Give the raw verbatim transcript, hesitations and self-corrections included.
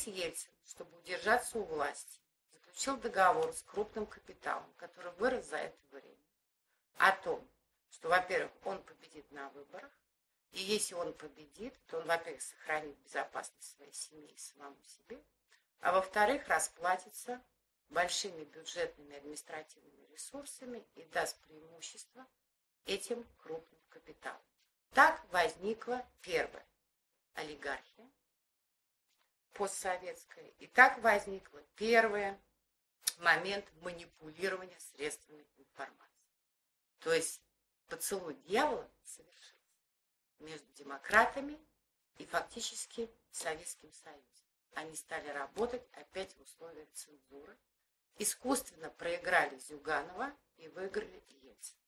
Борис Ельцин, чтобы удержаться у власти, заключил договор с крупным капиталом, который вырос за это время, о том, что, во-первых, он победит на выборах, и если он победит, то он, во-первых, сохранит безопасность своей семьи и самому себе, а во-вторых, расплатится большими бюджетными административными ресурсами и даст преимущество этим крупным капиталам. Так возникла первая олигархия постсоветская, и так возникла первый момент манипулирования средствами информации. То есть поцелуй дьявола совершился между демократами и фактически Советским Союзом. Они стали работать опять в условиях цензуры, искусственно проиграли Зюганова и выиграли Ельцина.